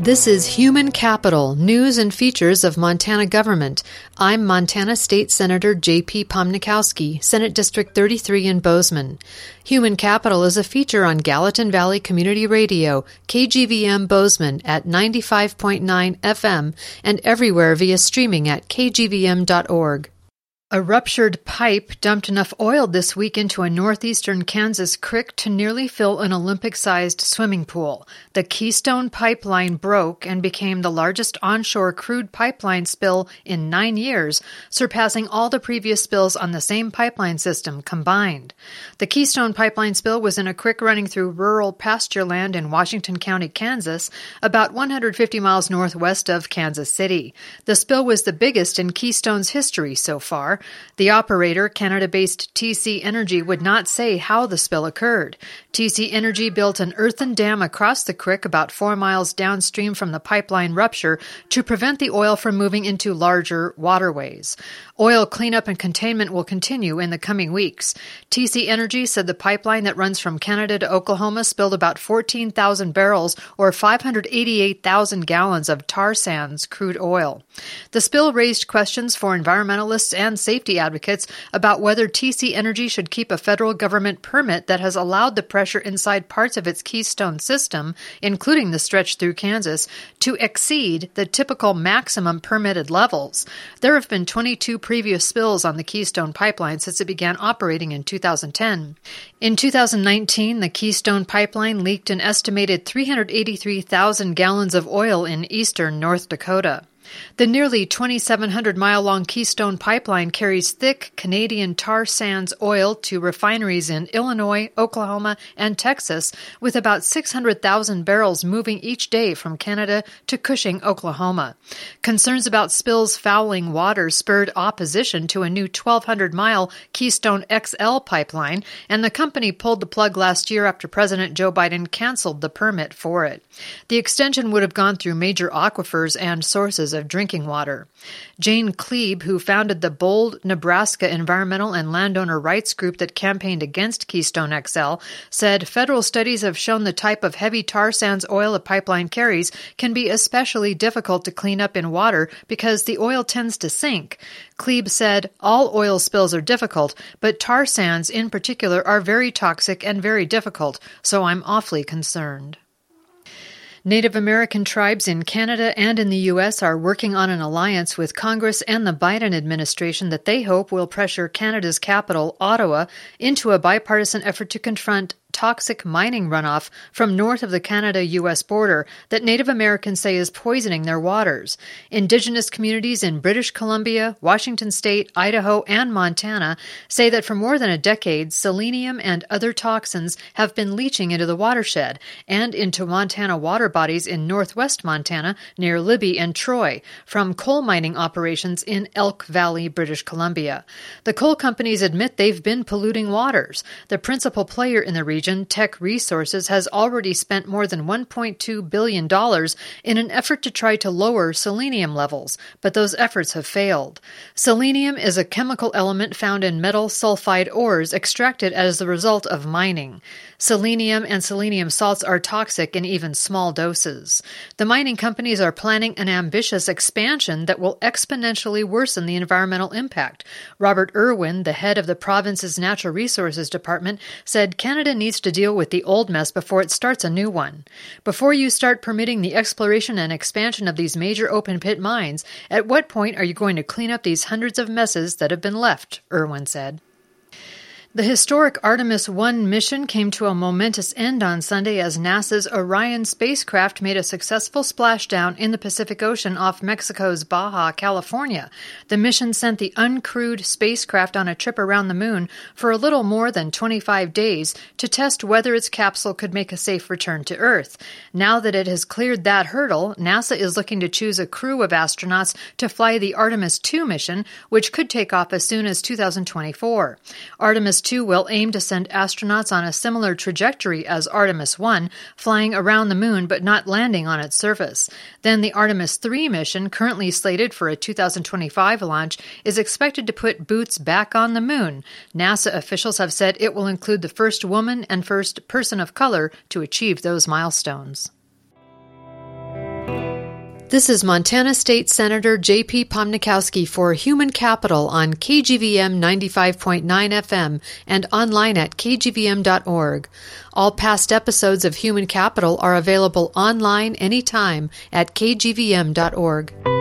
This is Human Capital, News and Features of Montana Government. I'm Montana State Senator J.P. Pomnikowski, Senate District 33 in Bozeman. Human Capital is a feature on Gallatin Valley Community Radio, KGVM Bozeman at 95.9 FM and everywhere via streaming at kgvm.org. A ruptured pipe dumped enough oil this week into a northeastern Kansas creek to nearly fill an Olympic-sized swimming pool. The Keystone Pipeline broke and became the largest onshore crude pipeline spill in 9 years, surpassing all the previous spills on the same pipeline system combined. The Keystone Pipeline spill was in a creek running through rural pasture land in Washington County, Kansas, about 150 miles northwest of Kansas City. The spill was the biggest in Keystone's history so far. The operator, Canada-based TC Energy, would not say how the spill occurred. TC Energy built an earthen dam across the creek about 4 miles downstream from the pipeline rupture to prevent the oil from moving into larger waterways. Oil cleanup and containment will continue in the coming weeks. TC Energy said the pipeline that runs from Canada to Oklahoma spilled about 14,000 barrels or 588,000 gallons of tar sands crude oil. The spill raised questions for environmentalists and safety advocates about whether TC Energy should keep a federal government permit that has allowed the pressure inside parts of its Keystone system, including the stretch through Kansas, to exceed the typical maximum permitted levels. There have been 22 previous spills on the Keystone Pipeline since it began operating in 2010. In 2019, the Keystone Pipeline leaked an estimated 383,000 gallons of oil in eastern North Dakota. The nearly 2,700-mile-long Keystone Pipeline carries thick Canadian tar sands oil to refineries in Illinois, Oklahoma, and Texas, with about 600,000 barrels moving each day from Canada to Cushing, Oklahoma. Concerns about spills fouling water spurred opposition to a new 1,200-mile Keystone XL pipeline, and the company pulled the plug last year after President Joe Biden canceled the permit for it. The extension would have gone through major aquifers and sources of drinking water. Jane Klebe, who founded the Bold, Nebraska environmental and landowner rights group that campaigned against Keystone XL, said federal studies have shown the type of heavy tar sands oil a pipeline carries can be especially difficult to clean up in water because the oil tends to sink. Klebe said, all oil spills are difficult, but tar sands in particular are very toxic and very difficult, so I'm awfully concerned. Native American tribes in Canada and in the U.S. are working on an alliance with Congress and the Biden administration that they hope will pressure Canada's capital, Ottawa, into a bipartisan effort to confront toxic mining runoff from north of the Canada-U.S. border that Native Americans say is poisoning their waters. Indigenous communities in British Columbia, Washington State, Idaho, and Montana say that for more than a decade, selenium and other toxins have been leaching into the watershed and into Montana water bodies in northwest Montana near Libby and Troy from coal mining operations in Elk Valley, British Columbia. The coal companies admit they've been polluting waters. The principal player in the region, Teck Resources, has already spent more than $1.2 billion in an effort to try to lower selenium levels, but those efforts have failed. Selenium is a chemical element found in metal sulfide ores extracted as the result of mining. Selenium and selenium salts are toxic in even small doses. The mining companies are planning an ambitious expansion that will exponentially worsen the environmental impact. Robert Irwin, the head of the province's Natural Resources Department, said Canada needs to deal with the old mess before it starts a new one. Before you start permitting the exploration and expansion of these major open-pit mines, at what point are you going to clean up these hundreds of messes that have been left, Irwin said. The historic Artemis I mission came to a momentous end on Sunday as NASA's Orion spacecraft made a successful splashdown in the Pacific Ocean off Mexico's Baja, California. The mission sent the uncrewed spacecraft on a trip around the moon for a little more than 25 days to test whether its capsule could make a safe return to Earth. Now that it has cleared that hurdle, NASA is looking to choose a crew of astronauts to fly the Artemis II mission, which could take off as soon as 2024. Artemis II will aim to send astronauts on a similar trajectory as Artemis I, flying around the moon but not landing on its surface. Then the Artemis III mission, currently slated for a 2025 launch, is expected to put boots back on the moon. NASA officials have said it will include the first woman and first person of color to achieve those milestones. This is Montana State Senator J.P. Pomnikowski for Human Capital on KGVM 95.9 FM and online at kgvm.org. All past episodes of Human Capital are available online anytime at kgvm.org.